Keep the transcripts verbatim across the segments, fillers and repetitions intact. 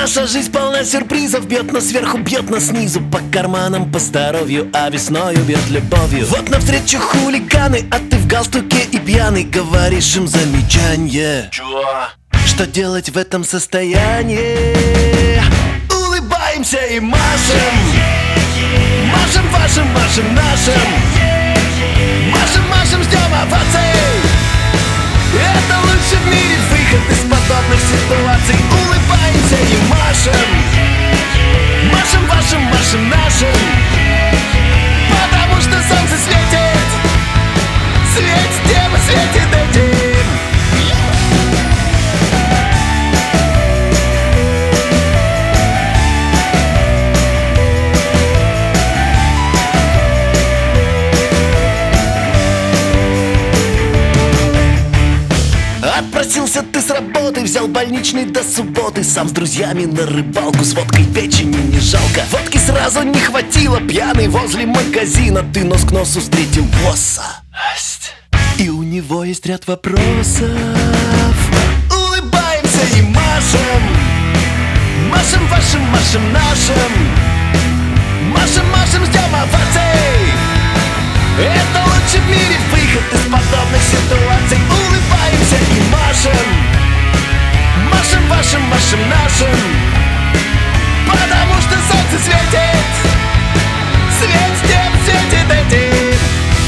Наша жизнь полна сюрпризов. Бьет нас сверху, бьет нас снизу. По карманам, по здоровью, а весною бьет любовью. Вот навстречу хулиганы, а ты в галстуке и пьяный. Говоришь им замечание. Чего? Что делать в этом состоянии? Улыбаемся и машем. Машем вашим, машем нашим. Машем, машем, ждем оваций. Это лучший в мире выход из подобных ситуаций. Улыбаемся и машем. Машем вашим, машем нашим. Потому что солнце светит. Светит тем и светит этим. Отпросился ты с работы, взял больничный до субботы. Сам с друзьями на рыбалку, с водкой печени не жалко. Водки сразу не хватило, пьяный возле магазина. Ты нос к носу встретил босса, и у него есть ряд вопросов. Улыбаемся и машем. Машем вашим, машем нашим. Машем, машем, ждем оваций. Это лучший в мире выход из подобных ситуаций. Улыбаемся и машем. Машем вашим, машем нашим. Потому что солнце светит. Светит тем, светит этим.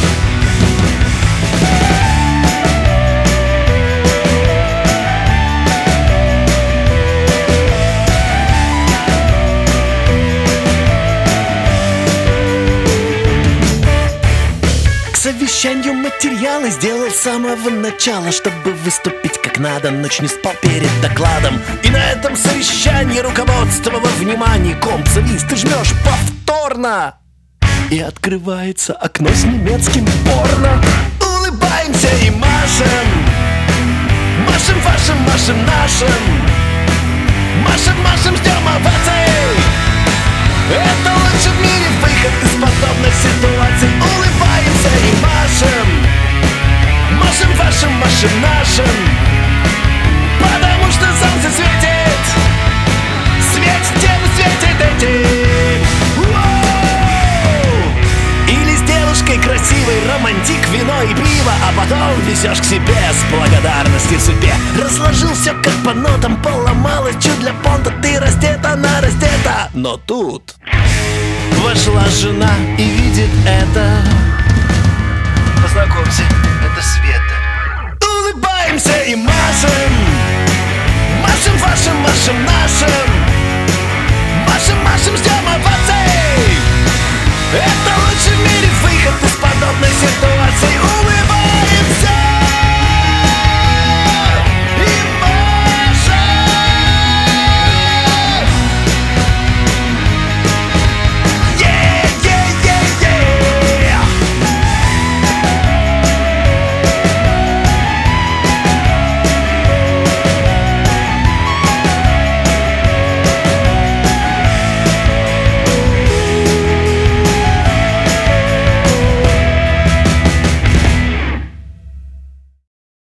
К совещанию материалы сделал с самого начала, чтобы выступить как надо. Ночь не спал перед докладом. И на этом совещании руководство во внимании. Комп-завис, ты жмешь повторно, и открывается окно с немецким порно. Улыбаемся и машем. Машем вашим, машем нашим. Машем, машем, ждем оваций. Это лучший в мире выход из подобных ситуаций. Улыбаемся и машем. Машем вашим, машем нашим. Потому что солнце светит. Светит тем и светит этим. Воу! Или с девушкой красивой романтик, вино и пиво, а потом везешь к себе с благодарностью судьбе. Разложил все как по нотам, поломалось чуть для понта. Ты раздета, она раздета. Но тут вошла жена и видит это. Познакомься, это Света. Улыбаемся и машем.